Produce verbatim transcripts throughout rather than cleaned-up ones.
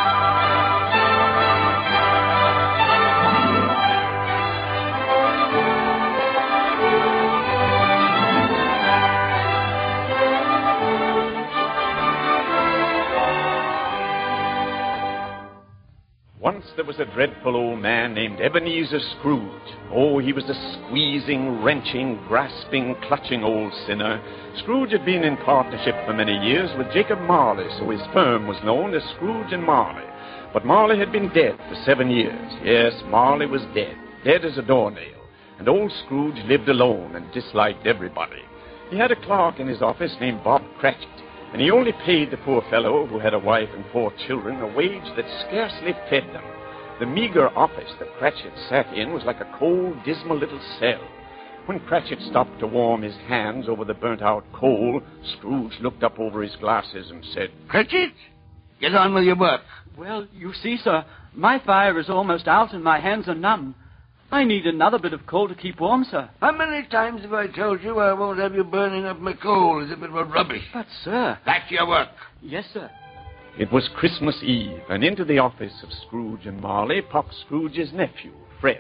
Once there was a dreadful old man named Ebenezer Scrooge. Oh, he was a squeezing, wrenching, grasping, clutching old sinner. Scrooge had been in partnership for many years with Jacob Marley, so his firm was known as Scrooge and Marley. But Marley had been dead for seven years. Yes, Marley was dead, dead as a doornail. And old Scrooge lived alone and disliked everybody. He had a clerk in his office named Bob Cratchit. And he only paid the poor fellow, who had a wife and four children, a wage that scarcely fed them. The meager office that Cratchit sat in was like a cold, dismal little cell. When Cratchit stopped to warm his hands over the burnt-out coal, Scrooge looked up over his glasses and said, "Cratchit, get on with your work." "Well, you see, sir, my fire is almost out and my hands are numb. I need another bit of coal to keep warm, sir." "How many times have I told you I won't have you burning up my coal as if it were rubbish?" "But, sir..." "Back to your work." "Yes, sir." It was Christmas Eve, and into the office of Scrooge and Marley popped Scrooge's nephew, Fred.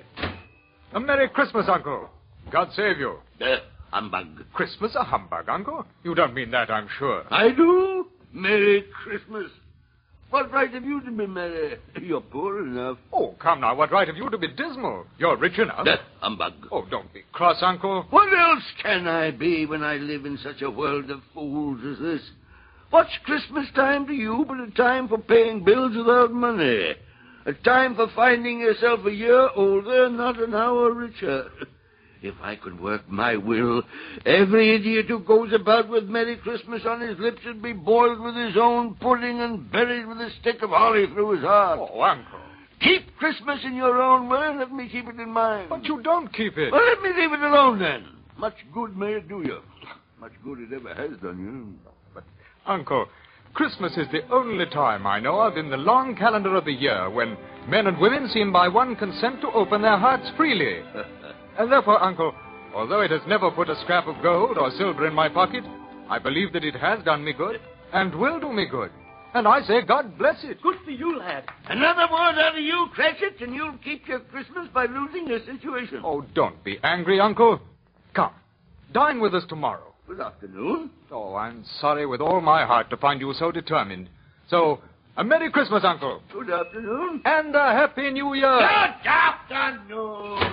"A Merry Christmas, Uncle. God save you." Uh, humbug. "Christmas a humbug, Uncle? You don't mean that, I'm sure." "I do. Merry Christmas. What right have you to be merry? You're poor enough." "Oh, come now, what right have you to be dismal? You're rich enough." Uh, humbug. "Oh, don't be cross, Uncle." "What else can I be when I live in such a world of fools as this? What's Christmas time to you but a time for paying bills without money? A time for finding yourself a year older, not an hour richer. If I could work my will, every idiot who goes about with Merry Christmas on his lips would be boiled with his own pudding and buried with a stick of holly through his heart." "Oh, Uncle." "Keep Christmas in your own way and let me keep it in mine." "But you don't keep it." "Well, let me leave it alone, then. Much good may it do you. Much good it ever has done you." "But, Uncle, Christmas is the only time I know of in the long calendar of the year when men and women seem by one consent to open their hearts freely. And therefore, Uncle, although it has never put a scrap of gold or silver in my pocket, I believe that it has done me good and will do me good. And I say, God bless it." "Good for you, lad." "Another word out of you, Cratchit, and you'll keep your Christmas by losing your situation." "Oh, don't be angry, Uncle. Come, dine with us tomorrow." "Good afternoon." "Oh, I'm sorry with all my heart to find you so determined. So, a Merry Christmas, Uncle." "Good afternoon." "And a Happy New Year." "Good afternoon."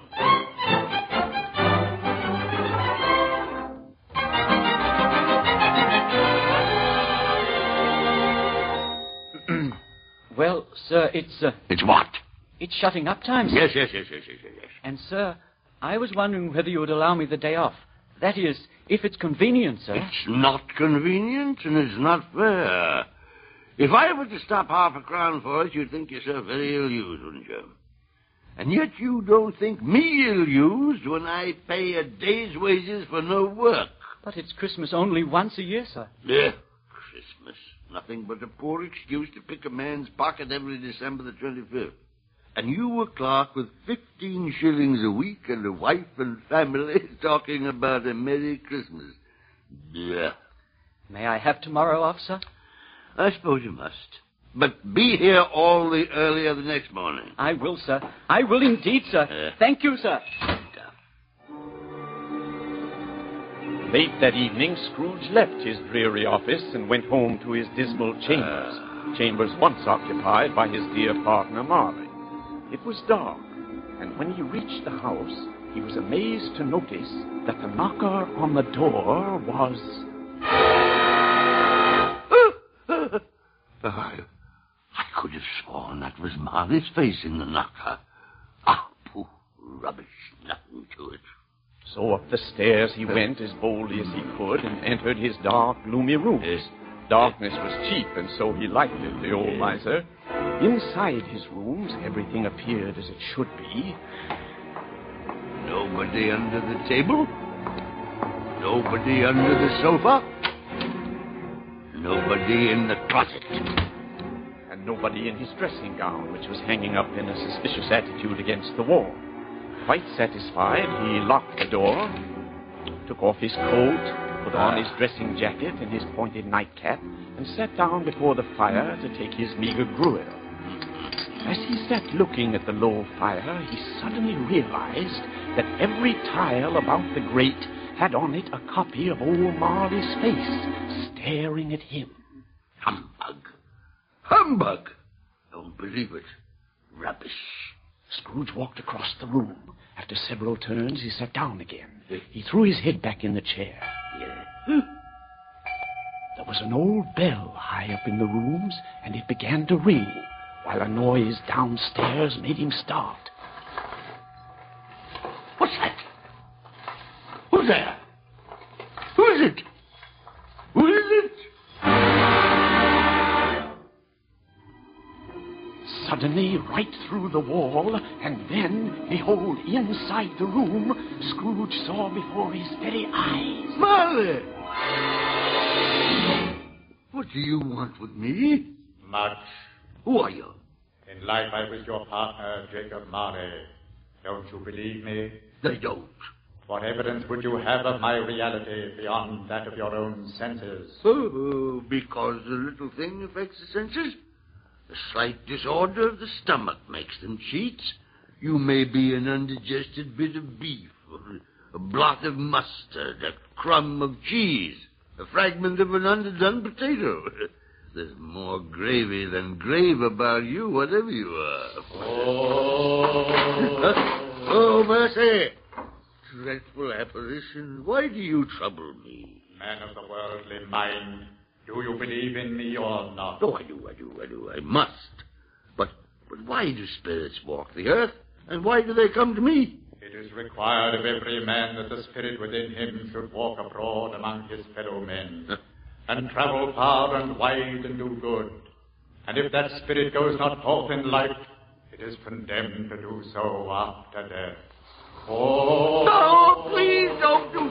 "Well, sir, it's... Uh, "It's what?" "It's shutting up time, sir." Yes, yes, yes, yes, yes, yes. "And, sir, I was wondering whether you would allow me the day off. That is, if it's convenient, sir." "It's not convenient, and it's not fair. If I were to stop half a crown for it, you'd think yourself very ill-used, wouldn't you? And yet you don't think me ill-used when I pay a day's wages for no work." "But it's Christmas only once a year, sir." Yeah, Christmas. Nothing but a poor excuse to pick a man's pocket every December the twenty-fifth. And you a clerk with fifteen shillings a week and a wife and family talking about a Merry Christmas. Yeah. "May I have tomorrow off, sir?" "I suppose you must. But be here all the earlier the next morning." "I will, sir. I will indeed, sir. Uh, Thank you, sir." Late that evening, Scrooge left his dreary office and went home to his dismal chambers, chambers once occupied by his dear partner Marley. It was dark, and when he reached the house, he was amazed to notice that the knocker on the door was... I, I could have sworn that was Marley's face in the knocker. Ah, pooh, rubbish, nothing to it. So up the stairs he went as boldly as he could and entered his dark, gloomy rooms. Darkness was cheap, and so he liked it, the old miser. Inside his rooms, everything appeared as it should be. Nobody under the table. Nobody under the sofa. Nobody in the closet. And nobody in his dressing gown, which was hanging up in a suspicious attitude against the wall. Quite satisfied, he locked the door, took off his coat, put on his dressing jacket and his pointed nightcap, and sat down before the fire to take his meager gruel. As he sat looking at the low fire, he suddenly realized that every tile about the grate had on it a copy of old Marley's face, staring at him. Humbug. Humbug! Don't believe it. Rubbish. Scrooge walked across the room. After several turns, he sat down again. He threw his head back in the chair. Yeah. There was an old bell high up in the rooms, and it began to ring, while a noise downstairs made him start. What's that? Who's there? Who is it? Who is it? Suddenly, right through the wall, and then, behold, inside the room, Scrooge saw before his very eyes. Marley! What do you want with me? Much. Who are you? In life I was your partner, Jacob Marley. Don't you believe me? I don't. What evidence would you have of my reality beyond that of your own senses? Oh, because the little thing affects the senses? A slight disorder of the stomach makes them cheats. You may be an undigested bit of beef, or a blot of mustard, a crumb of cheese, a fragment of an underdone potato. There's more gravy than grave about you, whatever you are. Oh, oh mercy! Dreadful apparition, why do you trouble me? Man of the worldly mind, do you believe in me or not? Oh, I do, I do, I do, I must. But, but why do spirits walk the earth, and why do they come to me? It is required of every man that the spirit within him should walk abroad among his fellow men, huh? and travel far and wide and do good. And if that spirit goes not forth in life, it is condemned to do so after death. Oh! No, please don't do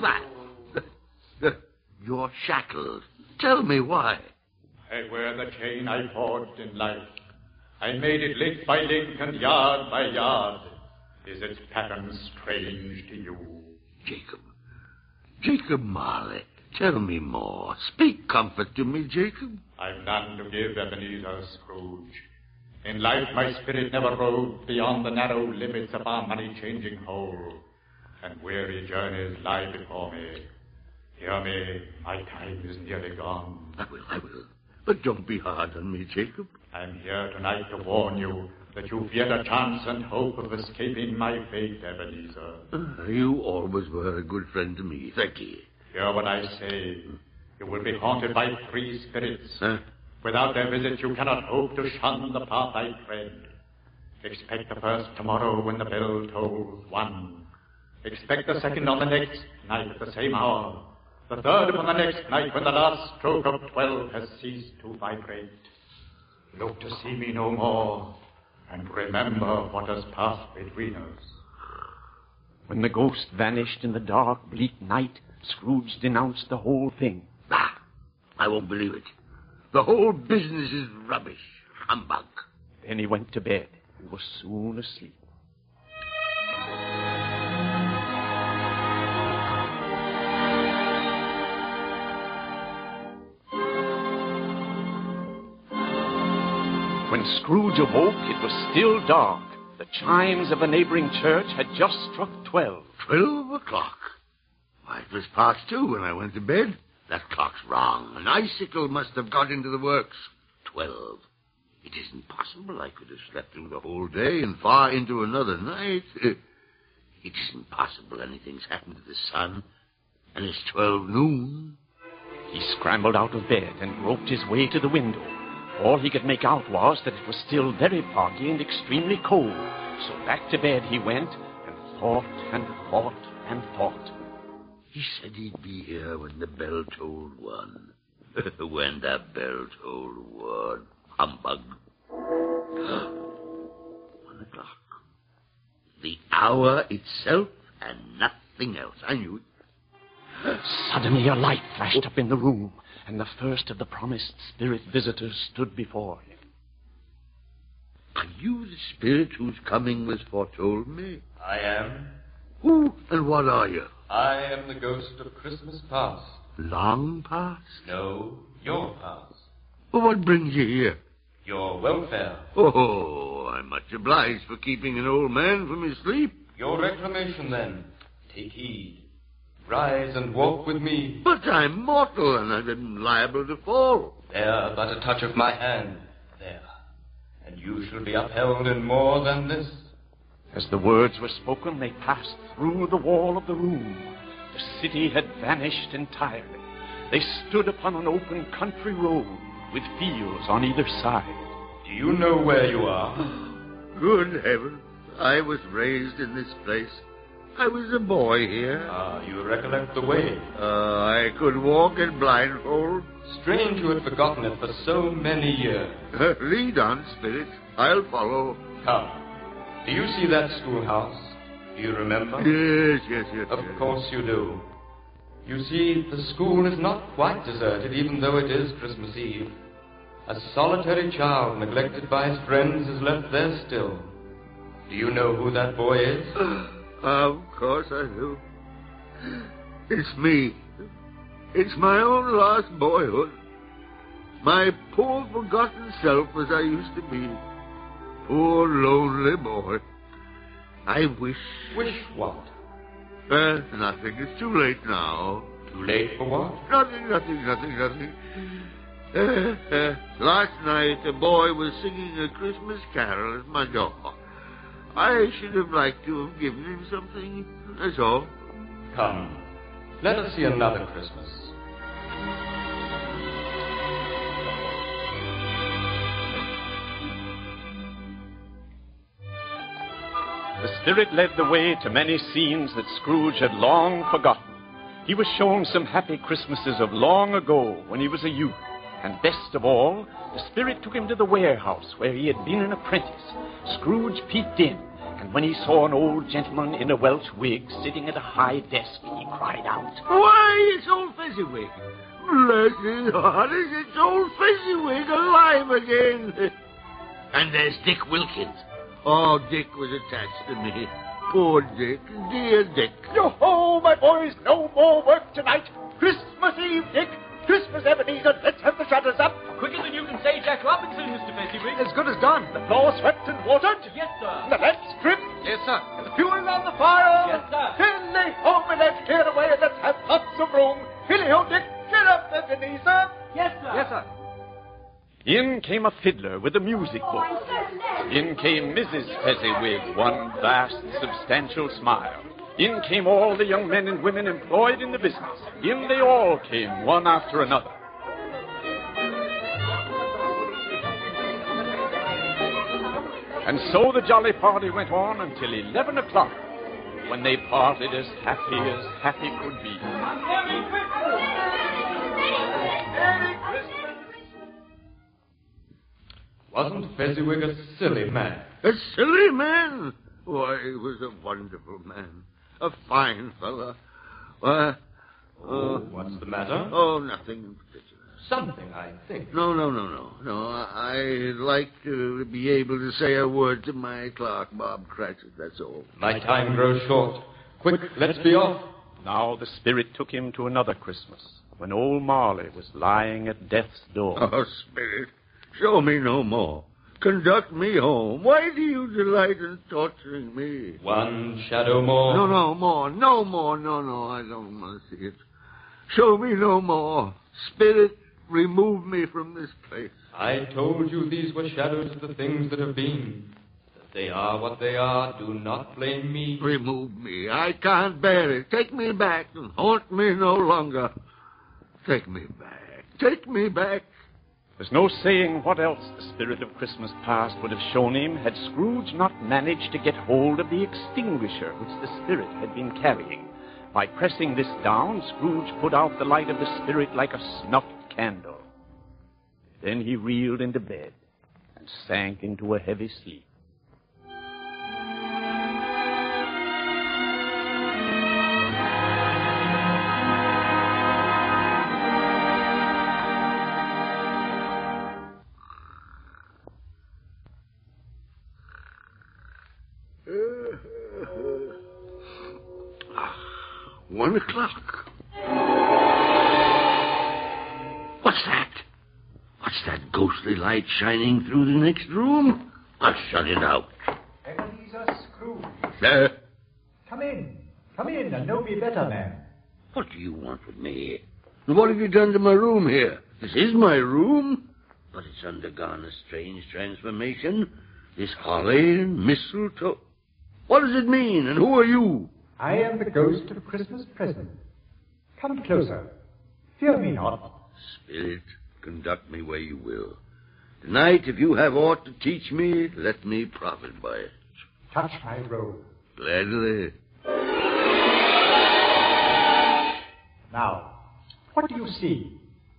that. You're shackled. Tell me why. I wear the chain I forged in life. I made it link by link and yard by yard. Is its pattern strange to you? Jacob. Jacob Marley, tell me more. Speak comfort to me, Jacob. I've none to give, Ebenezer Scrooge. In life my spirit never rode beyond the narrow limits of our money-changing hole, and weary journeys lie before me. Hear me, my time is nearly gone. I will, I will. But don't be hard on me, Jacob. I'm here tonight to warn you that you've yet a chance and hope of escaping my fate, Ebenezer. Uh, you always were a good friend to me. Thank you. Hear what I say. You will be haunted by three spirits. Huh? Without their visit, you cannot hope to shun the path I tread. Expect the first tomorrow when the bell tolls one. Expect the second on the next night at the same hour. The third upon the next night when the last stroke of twelve has ceased to vibrate. Look to see me no more, and remember what has passed between us. When the ghost vanished in the dark, bleak night, Scrooge denounced the whole thing. Ah, I won't believe it. The whole business is rubbish. Humbug. Then he went to bed and was soon asleep. When Scrooge awoke, it was still dark. The chimes of a neighboring church had just struck twelve. Twelve o'clock. Why, it was past two when I went to bed. That clock's wrong. An icicle must have got into the works. Twelve. It isn't possible I could have slept through the whole day and far into another night. It isn't possible anything's happened to the sun. And it's twelve noon. He scrambled out of bed and groped his way to the window. All he could make out was that it was still very foggy and extremely cold. So back to bed he went and thought and thought and thought. He said he'd be here when the bell tolled one. When the bell tolled one. Humbug. One o'clock. The hour itself and nothing else. I knew it. Suddenly a light flashed up in the room, and the first of the promised spirit visitors stood before him. Are you the spirit whose coming was foretold me? I am. Who and what are you? I am the ghost of Christmas past. Long past? No, your past. Well, what brings you here? Your welfare. Oh, I'm much obliged for keeping an old man from his sleep. Your reclamation, then. Take heed. Rise and walk with me. But I'm mortal, and I'm liable to fall. There, but a touch of my hand. There. And you shall be upheld in more than this. As the words were spoken, they passed through the wall of the room. The city had vanished entirely. They stood upon an open country road with fields on either side. Do you know where you are? Good heavens. I was raised in this place. I was a boy here. Ah, you recollect the way. Uh, I could walk in blindfold. Strange you had forgotten it for so many years. Lead on, spirit. I'll follow. Come. Do you see that schoolhouse? Do you remember? Yes, yes, yes. Of yes. course you do. You see, the school is not quite deserted, even though it is Christmas Eve. A solitary child, neglected by his friends, is left there still. Do you know who that boy is? Of course I do. It's me. It's my own lost boyhood. My poor forgotten self as I used to be. Poor lonely boy. I wish... Wish what? Uh, nothing. It's too late now. Too late for what? Nothing, nothing, nothing, nothing. Uh, uh, last night a boy was singing a Christmas carol at my door. I should have liked to have given him something. That's all. Come. Let us see another Christmas. The Spirit led the way to many scenes that Scrooge had long forgotten. He was shown some happy Christmases of long ago when he was a youth. And best of all, the Spirit took him to the warehouse where he had been an apprentice. Scrooge peeped in, and when he saw an old gentleman in a Welsh wig sitting at a high desk, he cried out, "Why, it's old Fezziwig! Bless his heart, it's old Fezziwig alive again!" And there's Dick Wilkins. Oh, Dick was attached to me. Poor Dick, dear Dick. Yo-ho, my boys, no more work tonight. Christmas Eve, Dick. Christmas, Ebenezer. Let's have the shutters up. Quicker than you can say Jack Robinson, Mister Fezziwig. As good as done. The floor swept and watered. Yes, sir. The lamps trimmed. Yes, sir. And the fuel on the fire. Yes, sir. Hilly home and let's clear away and let's have lots of room. Hilly ho, Dick. Get up, Ebenezer. Yes, sir. Yes, sir. In came a fiddler with a music book. In came Missus Fezziwig, one vast, substantial smile. In came all the young men and women employed in the business. In they all came, one after another. And so the jolly party went on until eleven o'clock, when they parted as happy as happy could be. Merry Christmas! Merry Christmas. Wasn't Fezziwig a silly man? A silly man? Why, he was a wonderful man. A fine fella. Why, Oh, what's the matter? oh, nothing in particular. Something, I think. No, no, no, no. No, I- I'd like to be able to say a word to my clerk, Bob Cratchit, that's all. My time grows short. Quick, let's be off. Now the Spirit took him to another Christmas, when old Marley was lying at death's door. Oh, Spirit, show me no more. Conduct me home. Why do you delight in torturing me? One shadow more. No, no, more. No more. No, no, I don't want to see it. Show me no more. Spirit, remove me from this place. I told you these were shadows of the things that have been. That they are what they are. Do not blame me. Remove me. I can't bear it. Take me back and haunt me no longer. Take me back. Take me back. There's no saying what else the Spirit of Christmas Past would have shown him had Scrooge not managed to get hold of the extinguisher which the Spirit had been carrying. By pressing this down, Scrooge put out the light of the Spirit like a snuffed candle. Then he reeled into bed and sank into a heavy sleep. One o'clock. What's that? What's that ghostly light shining through the next room? I'll shut it out. Ebenezer Scrooge. There. Come in. Come in and know me better, man. What do you want with me? And what have you done to my room here? This is my room, but it's undergone a strange transformation. This holly and mistletoe. What does it mean, and who are you? I am the ghost of Christmas present. Come closer. Fear me not. Spirit, conduct me where you will. Tonight, if you have aught to teach me, let me profit by it. Touch my robe. Gladly. Now, what do you see?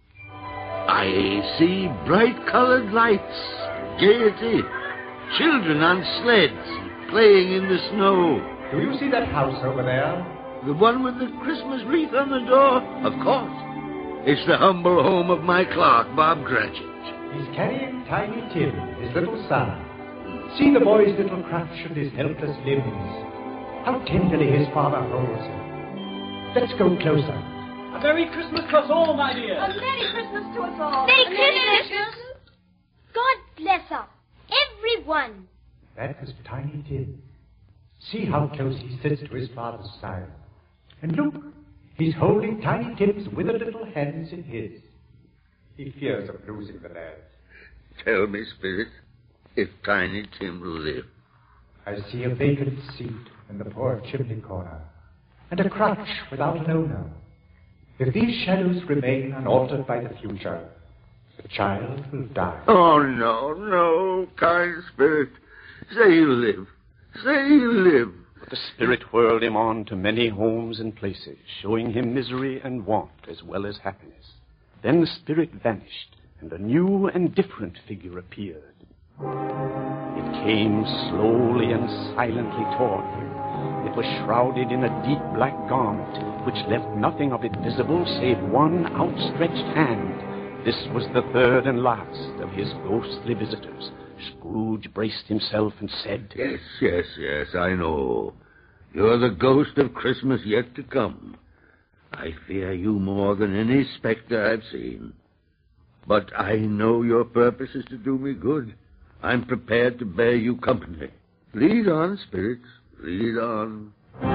I see bright-colored lights, gaiety, children on sleds playing in the snow. Do you see that house over there? The one with the Christmas wreath on the door? Of course. It's the humble home of my clerk, Bob Cratchit. He's carrying Tiny Tim, his little son. See the boy's little crutch and his helpless limbs. How tenderly his father holds him. Let's go closer. A Merry Christmas to us all, my dear. A Merry Christmas to us all. Merry Christmas. God bless us, everyone. That is Tiny Tim. See how close he sits to his father's side. And look, he's holding Tiny Tim's withered little hands in his. He fears of losing the lad. Tell me, Spirit, if Tiny Tim will live. I see a vacant seat in the poor chimney corner, and a crutch without an owner. If these shadows remain unaltered by the future, the child will die. Oh, no, no, kind Spirit. Say you live. Say you live. But the Spirit whirled him on to many homes and places, showing him misery and want as well as happiness. Then the Spirit vanished, and a new and different figure appeared. It came slowly and silently toward him. It was shrouded in a deep black garment, which left nothing of it visible save one outstretched hand. This was the third and last of his ghostly visitors. Scrooge braced himself and said, Yes, yes, yes, I know. You're the ghost of Christmas yet to come. I fear you more than any specter I've seen. But I know your purpose is to do me good. I'm prepared to bear you company. Lead on, spirits. Lead on.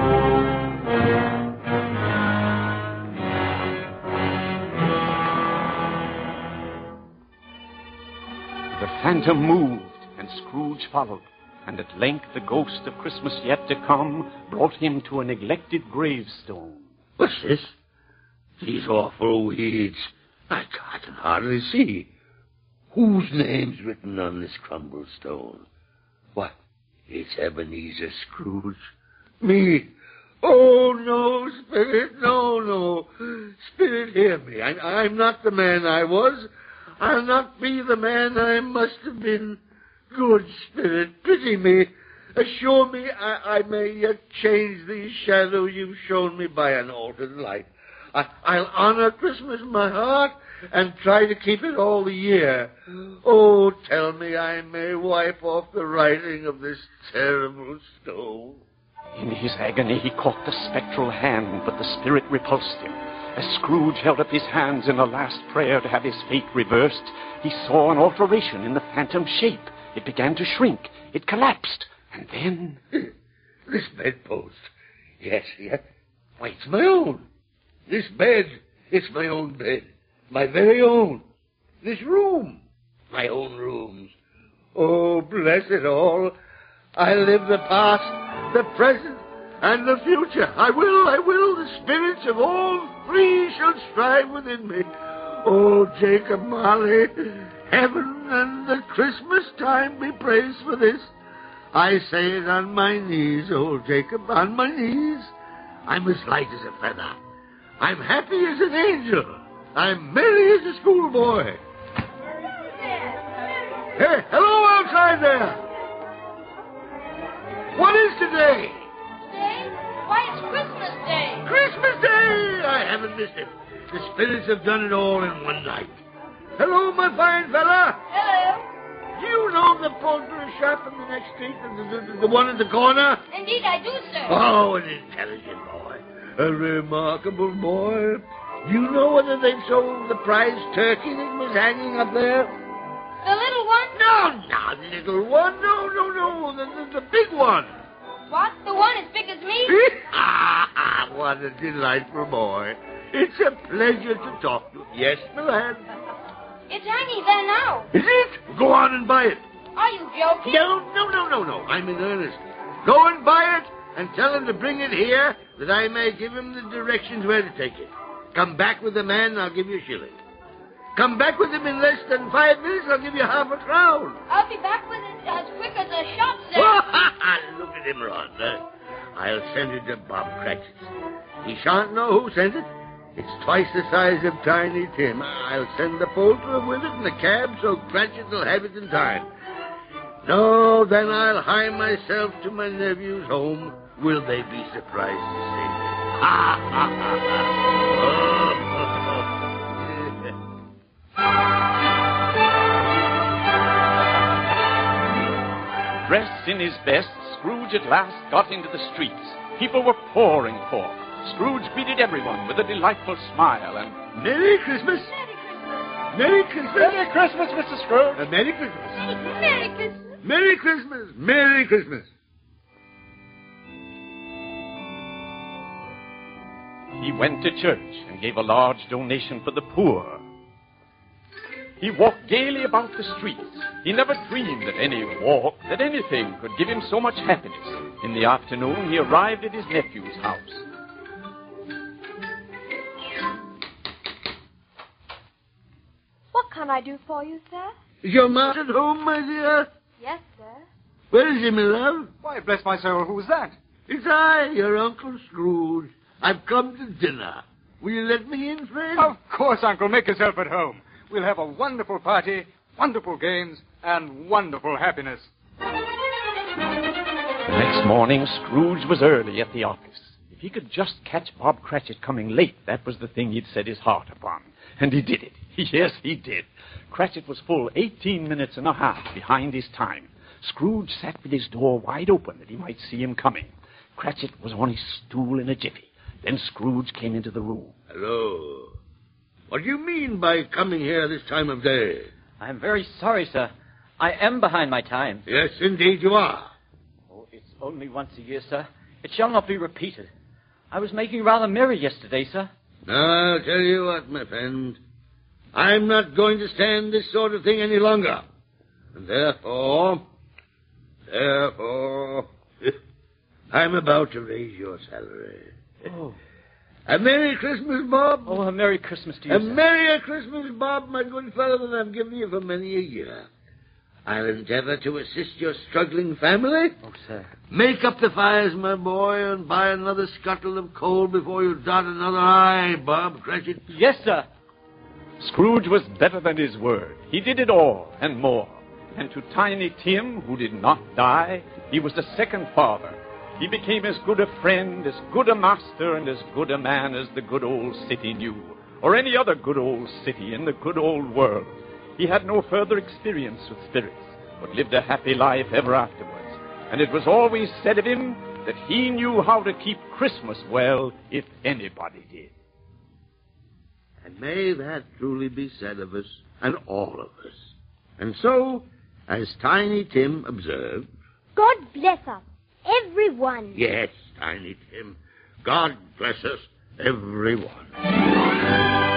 The phantom moved, and Scrooge followed, and at length the ghost of Christmas yet to come brought him to a neglected gravestone. What's this? These awful weeds. I, I can hardly see. Whose name's written on this crumbled stone? What? It's Ebenezer Scrooge. Me. Oh, no, Spirit, no, no. Spirit, hear me. I, I'm not the man I was. I'll not be the man I must have been. Good Spirit, pity me. Assure me I, I may yet change these shadows you've shown me by an altered light. I, I'll honor Christmas in my heart and try to keep it all the year. Oh, tell me I may wipe off the writing of this terrible stone. In his agony he caught the spectral hand, but the Spirit repulsed him. As Scrooge held up his hands in a last prayer to have his fate reversed, he saw an alteration in the phantom shape. It began to shrink. It collapsed. And then... This bedpost. Yes, yes. Why, it's my own. This bed. It's my own bed. My very own. This room. My own rooms. Oh, bless it all. I live the past, the present, and the future. I will, I will. The spirits of all three shall strive within me. Oh, Jacob Marley, heaven and the Christmas time be praised for this. I say it on my knees, old Jacob, on my knees. I'm as light as a feather. I'm happy as an angel. I'm merry as a schoolboy. Hey, hello outside there. What is today? Today? Why, it's Christmas Day. Christmas Day! I haven't missed it. The spirits have done it all in one night. Hello, my fine fella. Hello. Do you know the poultry shop in the next street, the, the, the, the one in the corner? Indeed, I do, sir. Oh, an intelligent boy. A remarkable boy. Do you know whether they've sold the prize turkey that was hanging up there? The little one? No, not little one. No, no, no. The, the, the big one. What? The one as big as me? What a delightful boy. It's a pleasure to talk to. Yes, my lad. It's hanging there now. Is it? Go on and buy it. Are you joking? No, no, no, no, no. I'm in earnest. Go and buy it and tell him to bring it here that I may give him the directions where to take it. Come back with the man and I'll give you a shilling. Come back with him in less than five minutes, I'll give you half a crown. I'll be back with it as quick as a shot, sir. Look at him run. I'll send it to Bob Cratchit. He shan't know who sent it. It's twice the size of Tiny Tim. I'll send the poulterer with it in the cab so Cratchit will have it in time. No, then I'll hie myself to my nephew's home. Will they be surprised to see me? Ha, ha, ha, ha. Dressed in his best, Scrooge at last got into the streets. People were pouring forth. Scrooge greeted everyone with a delightful smile and... Merry Christmas! Merry Christmas! Merry Christmas, Mister Scrooge! Uh, Merry Christmas! Merry Christmas! Merry Christmas! Merry Christmas! He went to church and gave a large donation for the poor. He walked gaily about the streets. He never dreamed that any walk, that anything could give him so much happiness. In the afternoon, he arrived at his nephew's house. What can I do for you, sir? Is your man at home, my dear? Yes, sir. Where is he, my love? Why, bless my soul, who's that? It's I, your Uncle Scrooge. I've come to dinner. Will you let me in, friend? Of course, Uncle. Make yourself at home. We'll have a wonderful party, wonderful games, and wonderful happiness. The next morning, Scrooge was early at the office. If he could just catch Bob Cratchit coming late, that was the thing he'd set his heart upon. And he did it. Yes, he did. Cratchit was full eighteen minutes and a half behind his time. Scrooge sat with his door wide open that he might see him coming. Cratchit was on his stool in a jiffy. Then Scrooge came into the room. Hello. What do you mean by coming here this time of day? I'm very sorry, sir. I am behind my time. Yes, indeed you are. Oh, it's only once a year, sir. It shall not be repeated. I was making rather merry yesterday, sir. Now, I'll tell you what, my friend. I'm not going to stand this sort of thing any longer. And therefore, therefore, I'm about to raise your salary. Oh. A Merry Christmas, Bob. Oh, a Merry Christmas to you, A sir. Merrier Christmas, Bob, my good fellow, than I've given you for many a year. I'll endeavor to assist your struggling family. Oh, sir. Make up the fires, my boy, and buy another scuttle of coal before you dot another I, Bob Cratchit. Yes, sir. Scrooge was better than his word. He did it all and more. And to Tiny Tim, who did not die, he was the second father. He became as good a friend, as good a master, and as good a man as the good old city knew, or any other good old city in the good old world. He had no further experience with spirits, but lived a happy life ever afterwards. And it was always said of him that he knew how to keep Christmas well, if anybody did. And may that truly be said of us, and all of us. And so, as Tiny Tim observed... God bless us, everyone. Yes, Tiny Tim. God bless us, everyone.